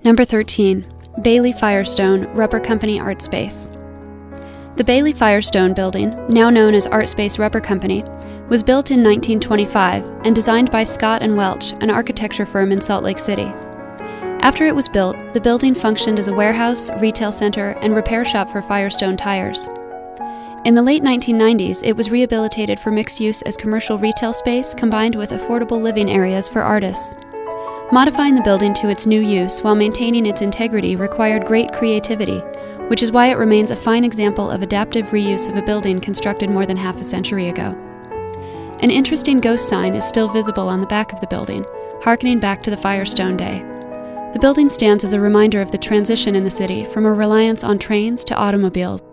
Number 13. Bailey Firestone Rubber Company Art Space. The Bailey Firestone building, now known as Art Space Rubber Company, was built in 1925 and designed by Scott & Welch, an architecture firm in Salt Lake City. After it was built, the building functioned as a warehouse, retail center, and repair shop for Firestone tires. In the late 1990s, it was rehabilitated for mixed use as commercial retail space combined with affordable living areas for artists. Modifying the building to its new use while maintaining its integrity required great creativity, which is why it remains a fine example of adaptive reuse of a building constructed more than half a century ago. An interesting ghost sign is still visible on the back of the building, harkening back to the Firestone day. The building stands as a reminder of the transition in the city from a reliance on trains to automobiles.